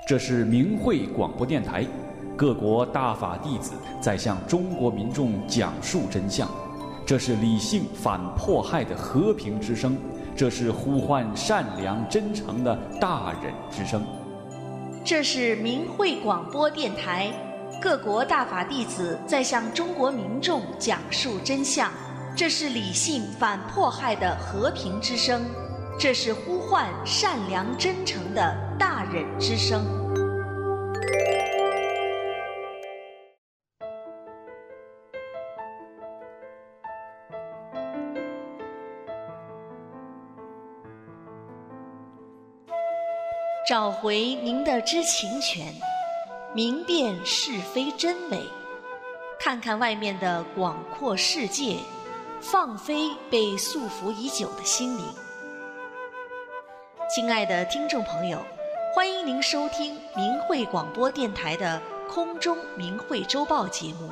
这是明慧广播电台，各国大法弟子在向中国民众讲述真相。这是理性反迫害的和平之声，这是呼唤善良真诚的大忍之声。 这是明慧广播电台，各国大法弟子在向中国民众讲述真相。这是理性反迫害的和平之声，这是呼唤善良真诚的大忍之声。找回您的知情权，明辨是非真伪，看看外面的广阔世界，放飞被束缚已久的心灵。亲爱的听众朋友，欢迎您收听明慧广播电台的空中明慧周报节目。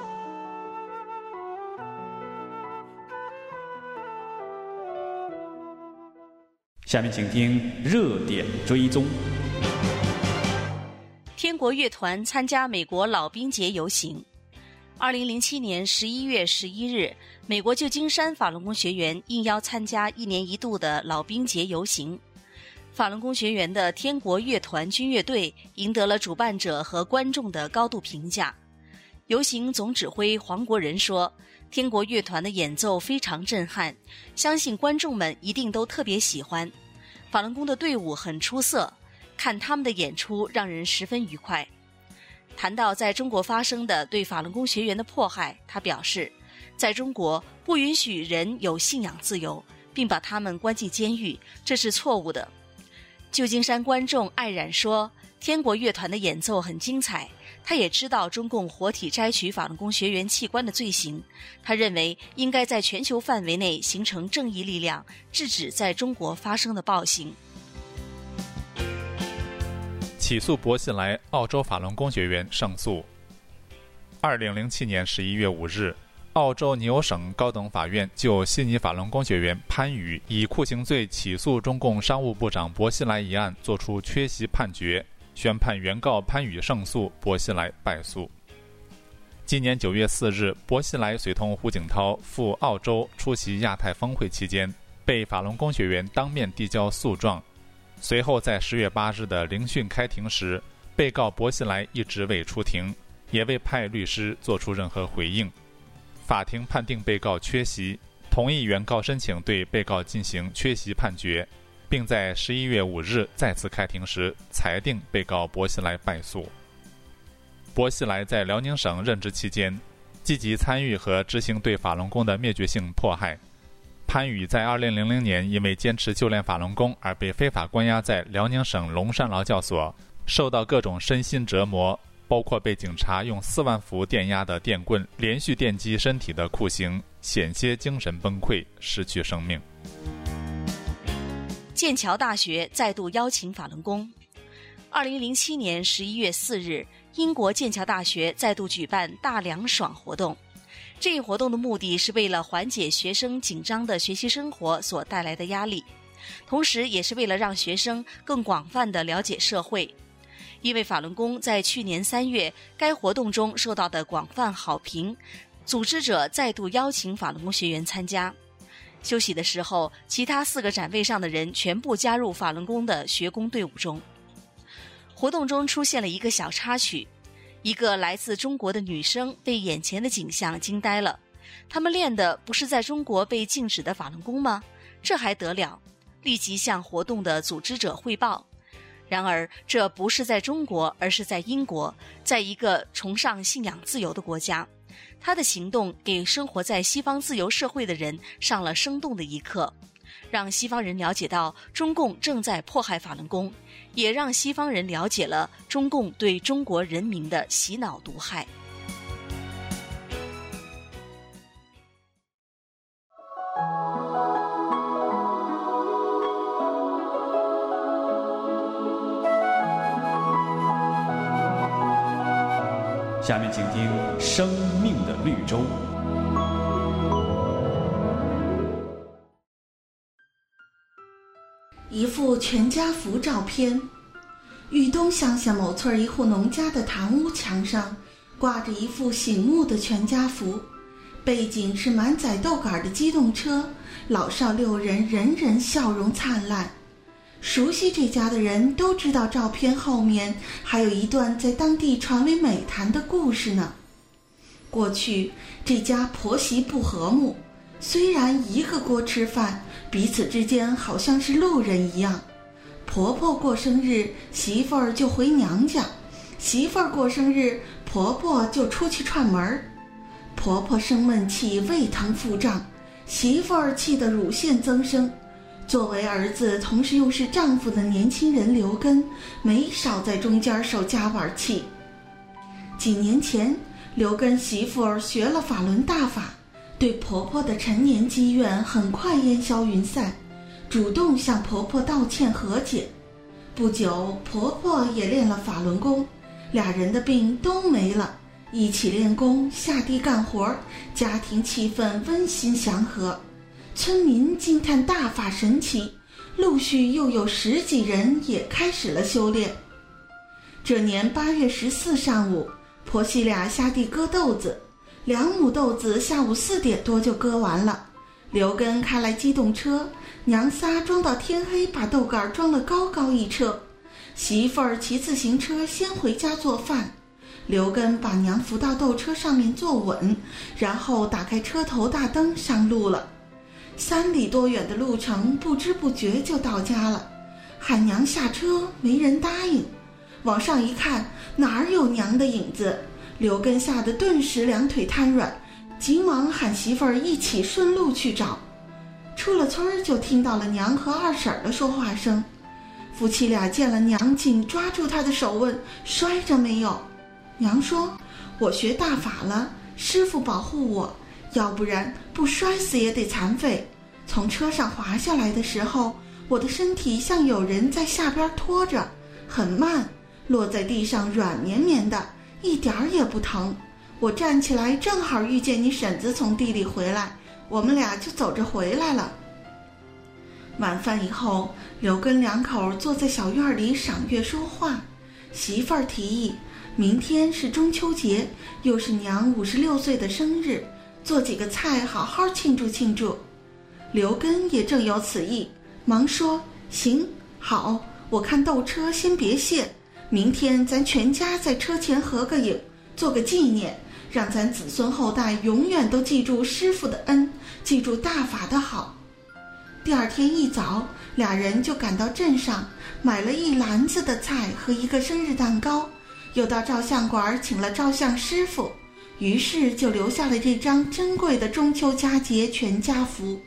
下面请听热点追踪。 天国乐团参加美国老兵节游行。2007年11月11日，美国旧金山法轮功学员应邀参加1年1度的老兵节游行。法轮功学员的天国乐团军乐队赢得了主办者和观众的高度评价。游行总指挥黄国仁说，天国乐团的演奏非常震撼，相信观众们一定都特别喜欢。法轮功的队伍很出色，看他们的演出让人十分愉快。谈到在中国发生的对法轮功学员的迫害，他表示，在中国不允许人有信仰自由，并把他们关进监狱，这是错误的。旧金山观众艾冉说，天国乐团的演奏很精彩，他也知道中共活体摘取法轮功学员器官的罪行，他认为应该在全球范围内形成正义力量，制止在中国发生的暴行。 起诉薄熙来澳洲法轮功学员胜诉。2007年11月5日，澳洲尼欧省高等法院就悉尼法轮功学员潘宇以酷刑罪起诉中共商务部长薄熙来一案作出缺席判决，宣判原告潘宇胜诉，薄熙来败诉。今年9月4日，薄熙来随同胡锦涛赴澳洲出席亚太峰会期间，被法轮功学员当面递交诉状。随后在10月8日的聆讯开庭时，被告薄熙来一直未出庭，也未派律师做出任何回应。法庭判定被告缺席，同意原告申请对被告进行缺席判决，并在11月5日再次开庭时裁定被告薄熙来败诉。薄熙来在辽宁省任职期间，积极参与和执行对法轮功的灭绝性迫害。潘宇在2000年因为坚持修炼法轮功而被非法关押在辽宁省龙山劳教所，受到各种身心折磨，包括被警察用4万伏电压的电棍连续电击身体的酷刑，险些精神崩溃，失去生命。 剑桥大学再度邀请法轮功。2007年11月4日，英国剑桥大学再度举办大凉爽活动。这一活动的目的是为了缓解学生紧张的学习生活所带来的压力，同时也是为了让学生更广泛地了解社会。因为法轮功在去年3月该活动中受到的广泛好评，组织者再度邀请法轮功学员参加。休息的时候，其他4个展位上的人全部加入法轮功的学功队伍中。活动中出现了一个小插曲，一个来自中国的女生被眼前的景象惊呆了。他们练的不是在中国被禁止的法轮功吗？这还得了！立即向活动的组织者汇报。然而，这不是在中国，而是在英国，在一个崇尚信仰自由的国家。他的行动给生活在西方自由社会的人上了生动的一课，让西方人了解到中共正在迫害法轮功，也让西方人了解了中共对中国人民的洗脑毒害。 下面请听《生命的绿洲》。 一幅全家福照片， 豫东乡下某村一户农家的堂屋墙上挂着一幅醒目的全家福，背景是满载豆杆的机动车，老少六人人人笑容灿烂。熟悉这家的人都知道照片后面还有一段在当地传为美谈的故事呢。过去这家婆媳不和睦，虽然一个锅吃饭，彼此之间好像是路人一样。婆婆过生日，媳妇儿就回娘家；媳妇儿过生日，婆婆就出去串门。婆婆生闷气，胃疼腹胀，媳妇儿气得乳腺增生。作为儿子，同时又是丈夫的年轻人刘根，没少在中间受夹板气。几年前，刘根媳妇儿学了法轮大法，对婆婆的陈年积怨很快烟消云散，主动向婆婆道歉和解。不久，婆婆也练了法轮功，俩人的病都没了，一起练功，下地干活，家庭气氛温馨祥和。村民惊叹大法神奇，陆续又有10几人也开始了修炼。这年8月14上午，婆媳俩下地割豆子，2亩豆子下午4点多就割完了。刘根开来机动车，娘仨装到天黑，把豆杆装了高高一车。媳妇儿骑自行车先回家做饭，刘根把娘扶到豆车上面坐稳，然后打开车头大灯上路了。3里多远的路程，不知不觉就到家了。喊娘下车，没人答应。往上一看，哪儿有娘的影子？刘根吓得顿时2腿瘫软，急忙喊媳妇儿一起顺路去找。出了村就听到了娘和二婶的说话声。夫妻俩见了娘，紧抓住她的手问：摔着没有？娘说：我学大法了，师父保护我，要不然不摔死也得残废。从车上滑下来的时候，我的身体像有人在下边拖着，很慢，落在地上软绵绵的，一点儿也不疼。我站起来正好遇见你婶子从地里回来，我们俩就走着回来了。晚饭以后，刘根2口坐在小院里赏月说话。媳妇儿提议，明天是中秋节，又是娘56岁的生日，做几个菜好好庆祝庆祝。刘根也正有此意，忙说：行，好，我看豆车先别卸，明天咱全家在车前合个影，做个纪念，让咱子孙后代永远都记住师父的恩，记住大法的好。第2天一早，俩人就赶到镇上，买了1篮子的菜和1个生日蛋糕，又到照相馆请了照相师傅，于是就留下了这张珍贵的中秋佳节全家福。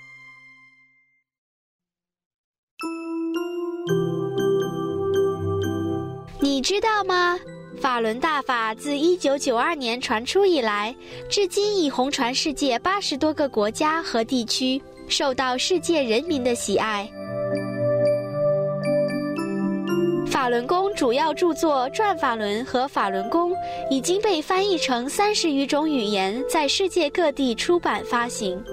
你知道吗？法轮大法自1992年传出以来，至今已红传世界80多个国家和地区，受到世界人民的喜爱。法轮功主要著作《转法轮》和《法轮功》已经被翻译成30余种语言，在世界各地出版发行。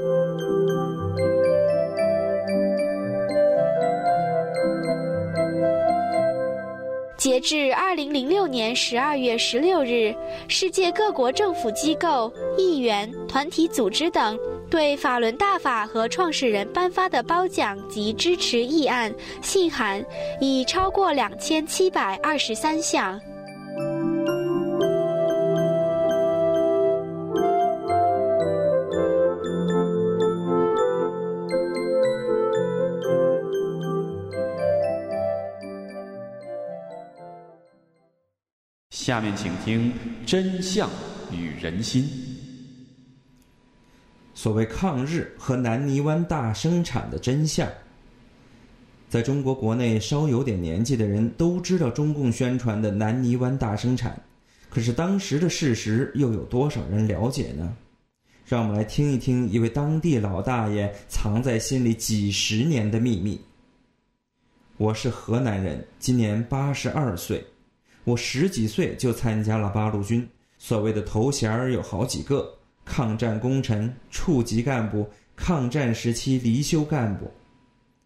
截至2006年12月16日，世界各国政府机构、议员、团体组织等对法轮大法和创始人颁发的褒奖及支持议案、信函已超过2723项。 下面请听真相与人心。 所谓抗日和南泥湾大生产的真相，在中国国内稍有点年纪的人都知道中共宣传的南泥湾大生产，可是当时的事实又有多少人了解呢？让我们来听一听一位当地老大爷藏在心里几十年的秘密。我是河南人，今年82岁。我10几岁就参加了八路军，所谓的头衔有好几个：抗战功臣、处级干部、抗战时期离休干部。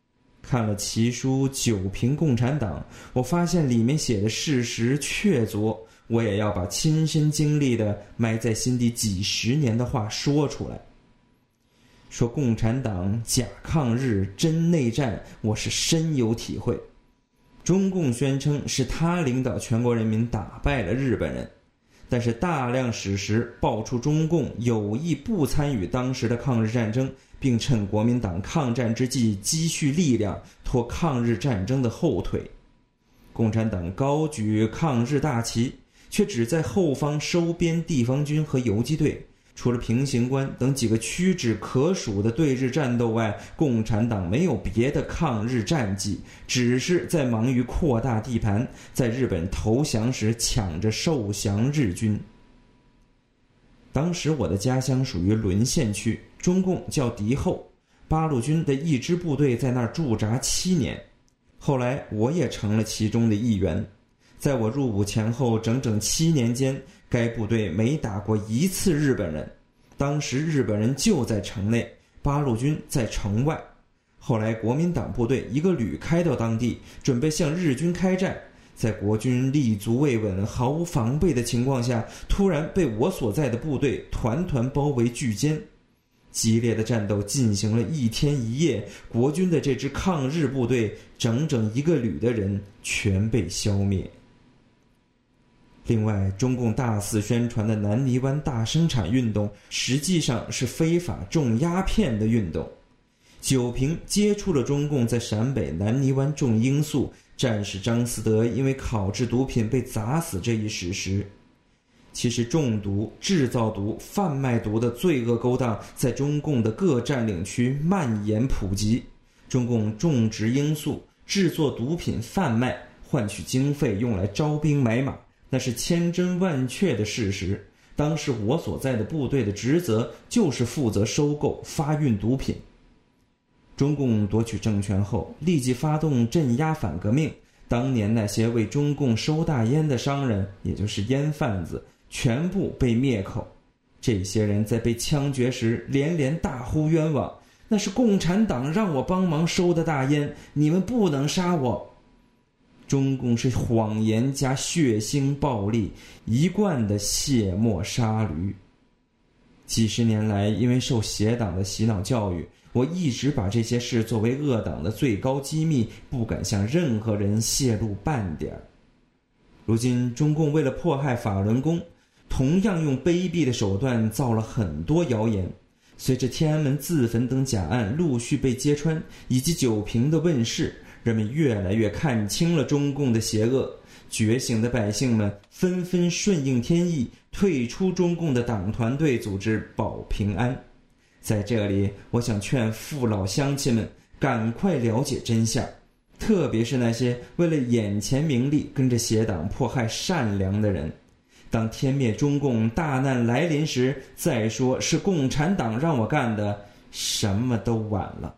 看了其书《九评共产党》，我发现里面写的事实确凿，我也要把亲身经历的埋在心底几十年的话说出来。说共产党假抗日真内战，我是深有体会。中共宣称是他领导全国人民打败了日本人，但是大量史实爆出中共有意不参与当时的抗日战争，并趁国民党抗战之际积蓄力量，拖抗日战争的后腿。共产党高举抗日大旗，却只在后方收编地方军和游击队，除了平型关等几个屈指可数的对日战斗外，共产党没有别的抗日战绩，只是在忙于扩大地盘，在日本投降时抢着受降日军。当时我的家乡属于沦陷区，中共叫敌后，八路军的一支部队在那儿驻扎7年，后来我也成了其中的一员。在我入伍前后整整7年间，该部队没打过一次日本人，当时日本人就在城内，八路军在城外。后来国民党部队一个旅开到当地，准备向日军开战，在国军立足未稳、毫无防备的情况下，突然被我所在的部队团团包围拒歼。激烈的战斗进行了1天1夜，国军的这支抗日部队整整1个旅的人全被消灭。另外，中共大肆宣传的南泥湾大生产运动实际上是非法种鸦片的运动。九评接触了中共在陕北南泥湾种罂粟，战士张思德因为烤制毒品被砸死这一事实。其实种毒、制造毒、贩卖毒的罪恶勾当在中共的各占领区蔓延普及。中共种植罂粟、制作毒品贩卖，换取经费用来招兵买马，那是千真万确的事实。当时我所在的部队的职责就是负责收购、发运毒品。中共夺取政权后，立即发动镇压反革命。当年那些为中共收大烟的商人，也就是烟贩子，全部被灭口。这些人在被枪决时连连大呼冤枉，那是共产党让我帮忙收的大烟，你们不能杀我。中共是谎言加血腥暴力，一贯的卸磨杀驴。几十年来，因为受邪党的洗脑教育，我一直把这些事作为恶党的最高机密，不敢向任何人泄露半点。如今中共为了迫害法轮功，同样用卑鄙的手段造了很多谣言。随着天安门自焚等假案陆续被揭穿，以及九评的问世，人们越来越看清了中共的邪恶。觉醒的百姓们纷纷顺应天意，退出中共的党团队组织保平安。在这里，我想劝父老乡亲们赶快了解真相，特别是那些为了眼前名利跟着邪党迫害善良的人。当天灭中共大难来临时，再说是共产党让我干的，什么都晚了。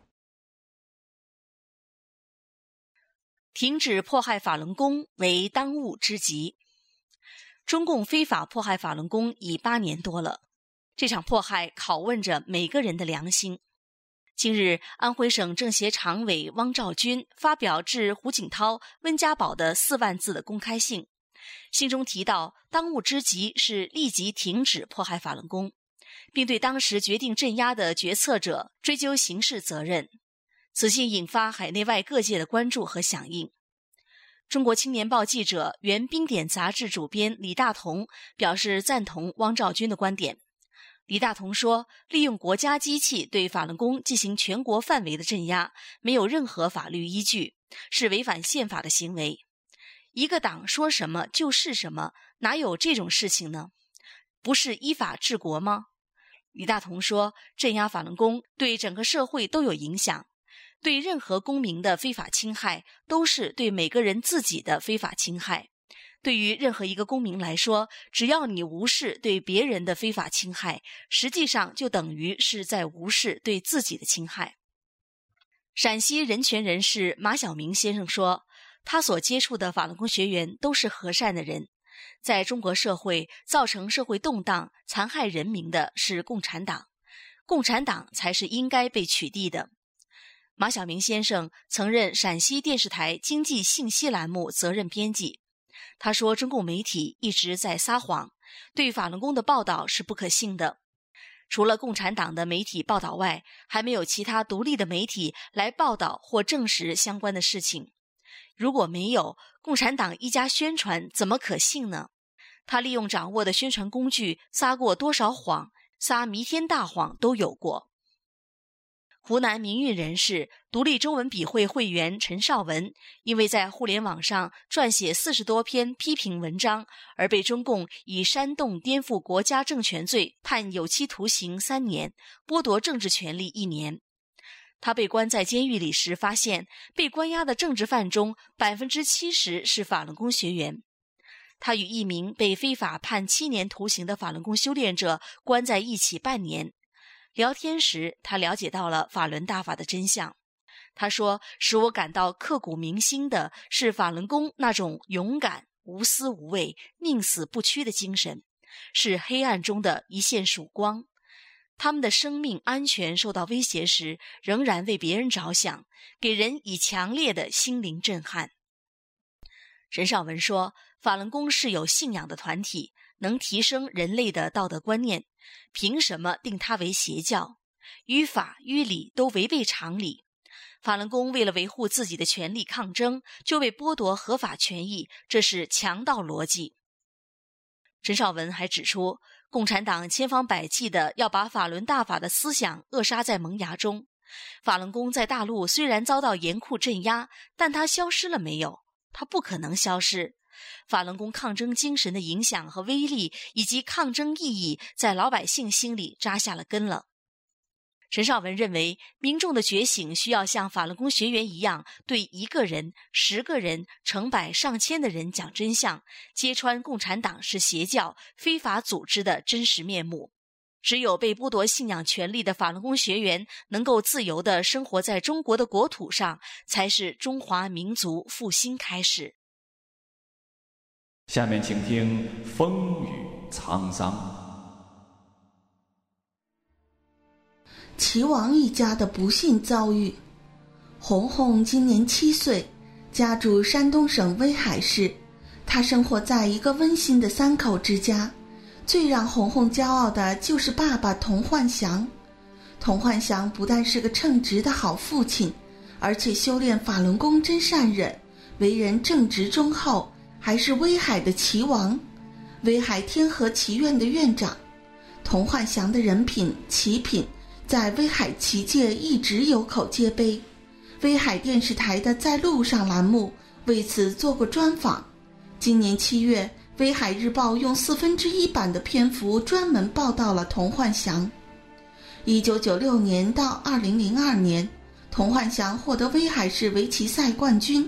停止迫害法轮功为当务之急。中共非法迫害法轮功已8年多了，这场迫害拷问着每个人的良心。近日，安徽省政协常委汪兆军发表致胡锦涛、温家宝的4万字的公开信，信中提到当务之急是立即停止迫害法轮功，并对当时决定镇压的决策者追究刑事责任。此信引发海内外各界的关注和响应。中国青年报记者、原冰点杂志主编李大同表示赞同汪兆军的观点。李大同说，利用国家机器对法轮功进行全国范围的镇压，没有任何法律依据，是违反宪法的行为。一个党说什么就是什么，哪有这种事情呢？不是依法治国吗？李大同说，镇压法轮功对整个社会都有影响，对任何公民的非法侵害都是对每个人自己的非法侵害。对于任何一个公民来说，只要你无视对别人的非法侵害，实际上就等于是在无视对自己的侵害。陕西人权人士马晓明先生说，他所接触的法轮功学员都是和善的人。在中国社会造成社会动荡、残害人民的是共产党，共产党才是应该被取缔的。 马晓明先生曾任陕西电视台经济信息栏目责任编辑。他说，中共媒体一直在撒谎，对法轮功的报道是不可信的。除了共产党的媒体报道外，还没有其他独立的媒体来报道或证实相关的事情。如果没有，共产党一家宣传怎么可信呢？他利用掌握的宣传工具撒过多少谎，撒弥天大谎都有过。湖南民运人士、独立中文笔会会员陈绍文，因为在互联网上撰写40多篇批评文章，而被中共以煽动颠覆国家政权罪判有期徒刑3年，剥夺政治权利1年。他被关在监狱里时发现，被关押的政治犯中70%是法轮功学员。他与一名被非法判7年徒刑的法轮功修炼者关在一起半年。聊天时，他了解到了法轮大法的真相。他说，使我感到刻骨铭心的是法轮功那种勇敢、无私无畏、宁死不屈的精神，是黑暗中的一线曙光。他们的生命安全受到威胁时，仍然为别人着想，给人以强烈的心灵震撼。陈绍文说，法轮功是有信仰的团体，能提升人类的道德观念，凭什么定它为邪教？于法于理都违背常理。法轮功为了维护自己的权利抗争，就被剥夺合法权益，这是强盗逻辑。陈绍文还指出，共产党千方百计地要把法轮大法的思想扼杀在萌芽中。法轮功在大陆虽然遭到严酷镇压，但它消失了没有？它不可能消失。法轮功抗争精神的影响和威力，以及抗争意义，在老百姓心里扎下了根了。陈绍文认为，民众的觉醒需要像法轮功学员一样，对1个人、10个人、成百上千的人讲真相，揭穿共产党是邪教、非法组织的真实面目。只有被剥夺信仰权利的法轮功学员能够自由地生活在中国的国土上，才是中华民族复兴开始。 下面请听风雨沧桑。 齐王一家的不幸遭遇。红红今年7岁，家住山东省威海市。她生活在一个温馨的3口之家。最让红红骄傲的就是爸爸童焕祥。童焕祥不但是个称职的好父亲，而且修炼法轮功真善忍，为人正直忠厚，还是威海的齐王，威海天河棋院的院长。童焕祥的人品、奇品在威海棋界一直有口皆碑。威海电视台的在路上栏目为此做过专访。今年7月，威海日报用1/4版的篇幅专门报道了童焕祥。1996年到2002年，童焕祥获得威海市围棋赛冠军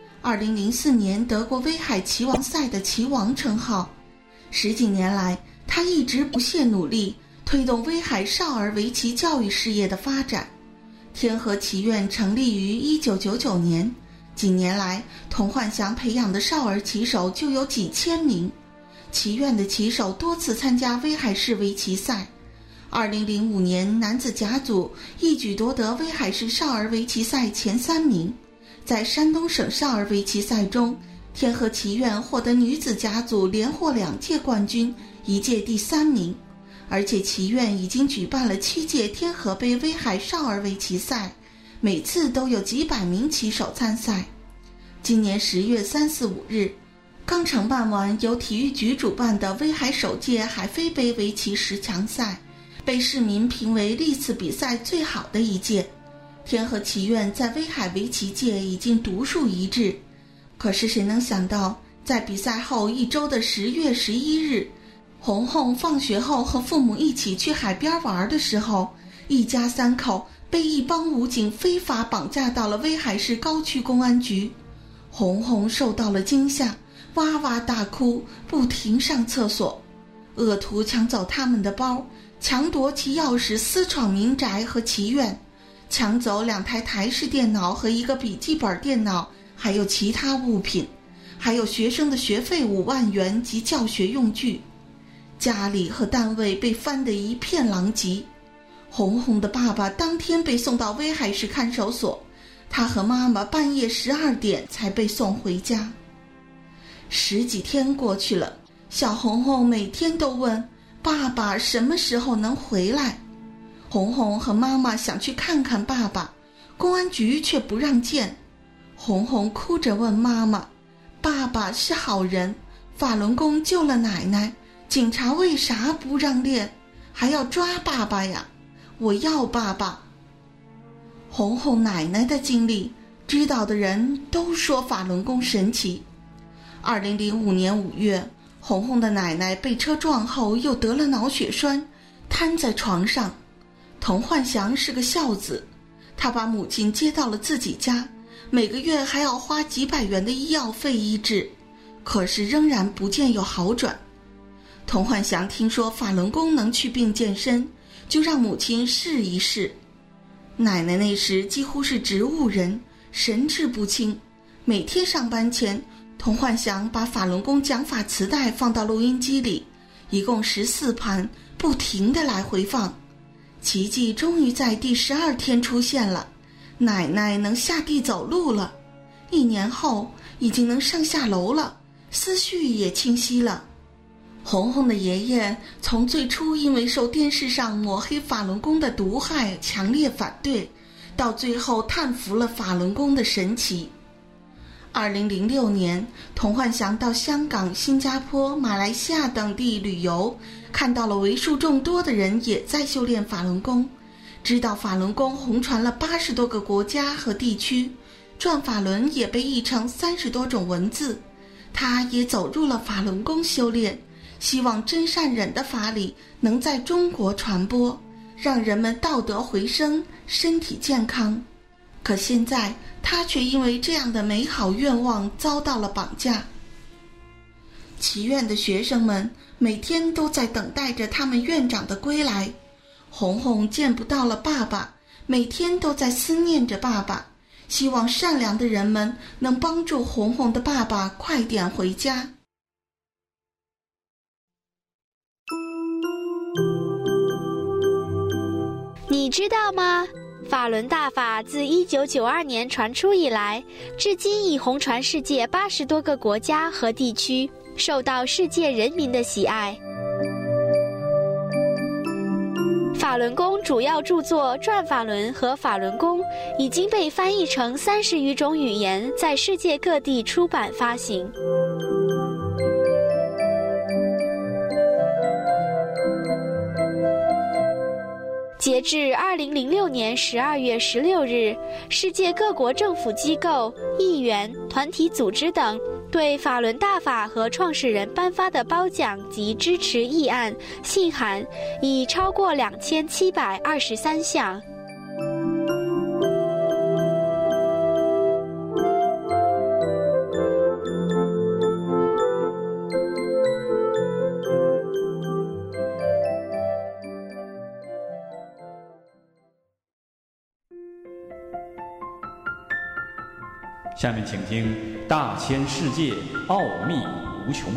，2004年得过威海棋王赛的棋王称号。10几年来，他一直不懈努力，推动威海少儿围棋教育事业的发展。天河棋院成立于1999年，几年来，童焕祥培养的少儿棋手就有几千名。棋院的棋手多次参加威海市围棋赛。2005年，男子甲组一举夺得威海市少儿围棋赛前3名。在山东省少儿围棋赛中，天河棋院获得女子甲组连获2届冠军，1届第3名。而且棋院已经举办了7届天河杯威海少儿围棋赛，每次都有几百名棋手参赛。今年10月3、4、5日，刚承办完由体育局主办的威海首届海飞杯围棋10强赛，被市民评为历次比赛最好的一届。天河棋院在威海围棋界已经独树一帜。可是谁能想到，在比赛后1周的10月11日，红红放学后和父母一起去海边玩的时候，一家3口被一帮武警非法绑架到了威海市高区公安局。红红受到了惊吓，哇哇大哭，不停上厕所。恶徒抢走他们的包，强夺其钥匙，私闯民宅和棋院，抢走2台台式电脑和1个笔记本电脑，还有其他物品，还有学生的学费5万元及教学用具。家里和单位被翻得一片狼藉。 红红的爸爸当天被送到威海市看守所，他和妈妈半夜12点才被送回家。10几天过去了，小红红每天都问爸爸什么时候能回来。红红和妈妈想去看看爸爸，公安局却不让见。红红哭着问妈妈，爸爸是好人，法轮功救了奶奶，警察为啥不让练，还要抓爸爸呀？我要爸爸。红红奶奶的经历，知道的人都说法轮功神奇。2005年5月，红红的奶奶被车撞后又得了脑血栓，瘫在床上。童焕祥是个孝子，他把母亲接到了自己家，每个月还要花几百元的医药费医治，可是仍然不见有好转。童焕祥听说法轮功能祛病健身，就让母亲试一试。奶奶那时几乎是植物人，神志不清，每天上班前，童焕祥把法轮功讲法磁带放到录音机里，一共14盘，不停地来回放。奇迹终于在第12天出现了，奶奶能下地走路了，1年后已经能上下楼了，思绪也清晰了。红红的爷爷从最初因为受电视上抹黑法轮功的毒害强烈反对，到最后叹服了法轮功的神奇。2006年，童焕祥到香港、新加坡、马来西亚等地旅游，看到了为数众多的人也在修炼法轮功，知道法轮功红传了80多个国家和地区，转法轮也被译成30多种文字。他也走入了法轮功修炼，希望真善忍的法理能在中国传播，让人们道德回升，身体健康。可现在他却因为这样的美好愿望遭到了绑架。祈愿的学生们每天都在等待着他们院长的归来。红红见不到了爸爸，每天都在思念着爸爸，希望善良的人们能帮助红红的爸爸快点回家。 你知道吗？法轮大法自1992年传出以来，至今已红传世界80多个国家和地区，受到世界人民的喜爱。法轮功主要著作《转法轮》和《法轮功》已经被翻译成30余种语言，在世界各地出版发行。截至2006年12月16日，世界各国政府机构、议员、团体组织等对法轮大法和创始人颁发的褒奖及支持议案、信函已超过2723项。 下面请听《大千世界奥秘无穷》。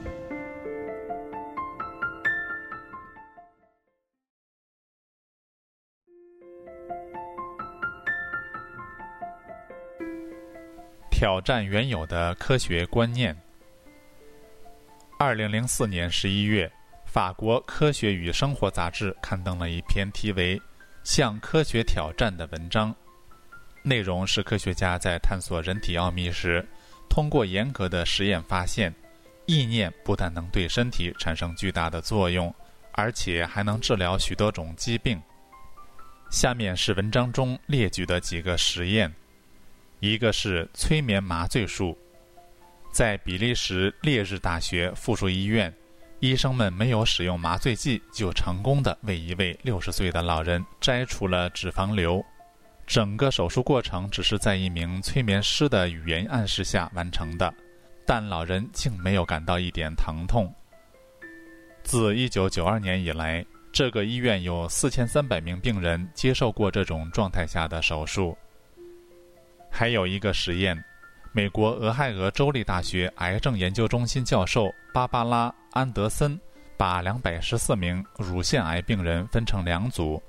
挑战原有的科学观念。2004年11月，法国《科学与生活》杂志刊登了一篇题为《向科学挑战》的文章。内容是科学家在探索人体奥秘时，通过严格的实验发现，意念不但能对身体产生巨大的作用，而且还能治疗许多种疾病。下面是文章中列举的几个实验。一个是催眠麻醉术。在比利时烈日大学附属医院，医生们没有使用麻醉剂，就成功地为一位60岁的老人摘除了脂肪瘤。整个手术过程只是在一名催眠师的语言暗示下完成的，但老人竟没有感到一点疼痛。自1992年以来，这个医院有4300名病人接受过这种状态下的手术。还有一个实验，美国俄亥俄州立大学癌症研究中心教授芭芭拉·安德森把214名乳腺癌病人分成2组，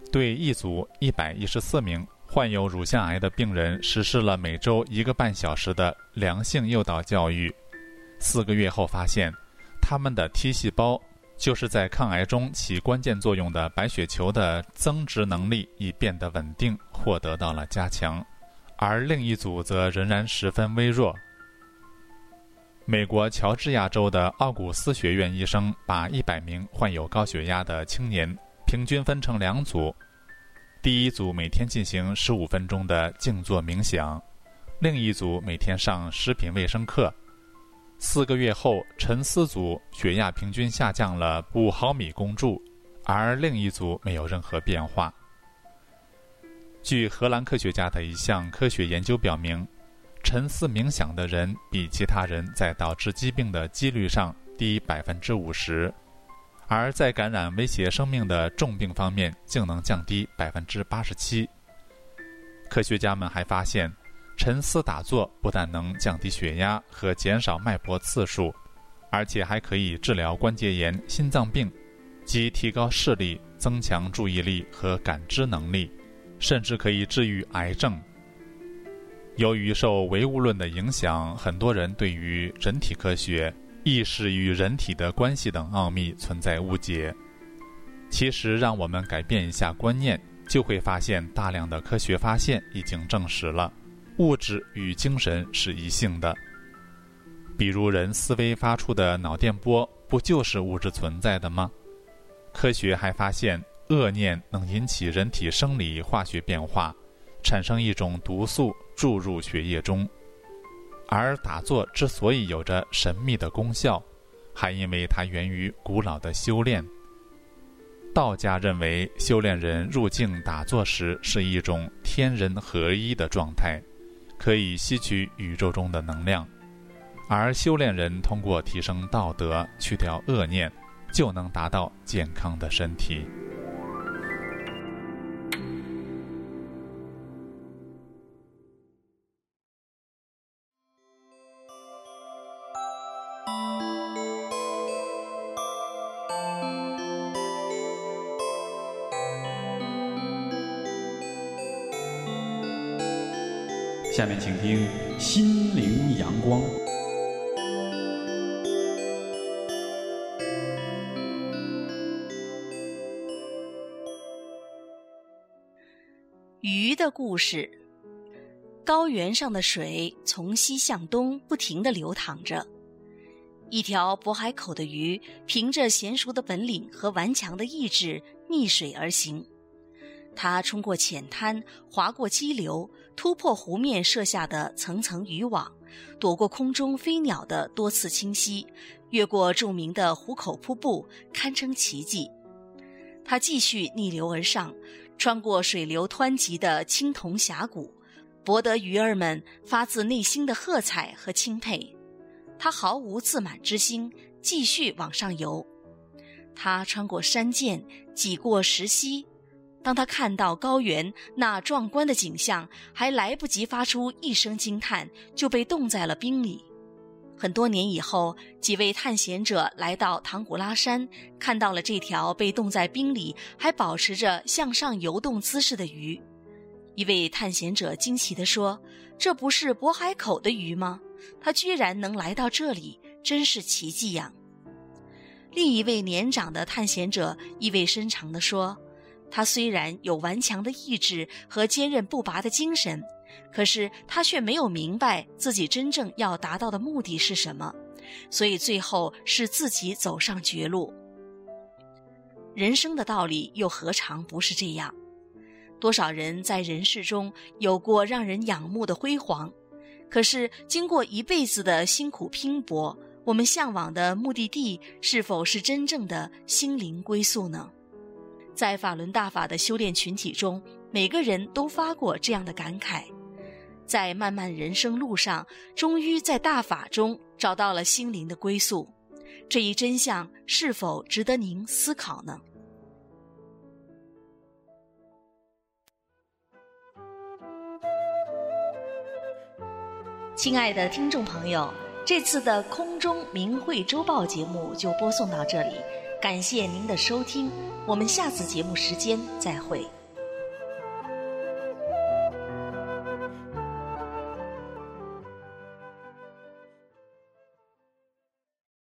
对一组114名患有乳腺癌的病人实施了每周1个半小时的良性诱导教育。4个月后发现，他们的 T 细胞，就是在抗癌中起关键作用的白血球的增殖能力已变得稳定或得到了加强，而另一组则仍然十分微弱。美国乔治亚州的奥古斯学院医生把100名患有高血压的青年平均分成2组，第一组每天进行15分钟的静坐冥想，另一组每天上食品卫生课。4个月后，沉思组血压平均下降了5毫米汞柱，而另一组没有任何变化。据荷兰科学家的一项科学研究表明，沉思冥想的人比其他人在导致疾病的几率上低50%，而在感染威胁生命的重病方面竟能降低87%。科学家们还发现，沉思打坐不但能降低血压和减少脉搏次数，而且还可以治疗关节炎、心脏病，及提高视力、增强注意力和感知能力，甚至可以治愈癌症。由于受唯物论的影响，很多人对于人体科学、意识与人体的关系等奥秘存在误解。其实让我们改变一下观念，就会发现大量的科学发现已经证实了物质与精神是一性的。比如人思维发出的脑电波，不就是物质存在的吗？科学还发现，恶念能引起人体生理化学变化，产生一种毒素注入血液中。而打坐之所以有着神秘的功效，还因为它源于古老的修炼。道家认为，修炼人入静打坐时是一种天人合一的状态，可以吸取宇宙中的能量，而修炼人通过提升道德，去掉恶念，就能达到健康的身体。 下面请听《心灵阳光》。 鱼的故事。高原上的水从西向东不停地流淌着，一条渤海口的鱼凭着娴熟的本领和顽强的意志逆水而行。它冲过浅滩，划过激流，突破湖面设下的层层渔网，躲过空中飞鸟的多次侵袭，越过著名的湖口瀑布，堪称奇迹。它继续逆流而上，穿过水流湍急的青铜峡谷，博得鱼儿们发自内心的喝彩和钦佩。它毫无自满之心，继续往上游。它穿过山涧，挤过石溪。当他看到高原那壮观的景象，还来不及发出一声惊叹，就被冻在了冰里。很多年以后，几位探险者来到唐古拉山，看到了这条被冻在冰里还保持着向上游动姿势的鱼。一位探险者惊奇地说：“这不是渤海口的鱼吗？它居然能来到这里，真是奇迹呀！”另一位年长的探险者意味深长地说：“他虽然有顽强的意志和坚韧不拔的精神，可是他却没有明白自己真正要达到的目的是什么，所以最后是自己走上绝路。”人生的道理又何尝不是这样？多少人在人世中有过让人仰慕的辉煌，可是经过一辈子的辛苦拼搏，我们向往的目的地是否是真正的心灵归宿呢？在法轮大法的修炼群体中，每个人都发过这样的感慨，在漫漫人生路上，终于在大法中找到了心灵的归宿。这一真相是否值得您思考呢？亲爱的听众朋友，这次的空中明慧周报节目就播送到这里，感谢您的收听，我们下次节目时间再会。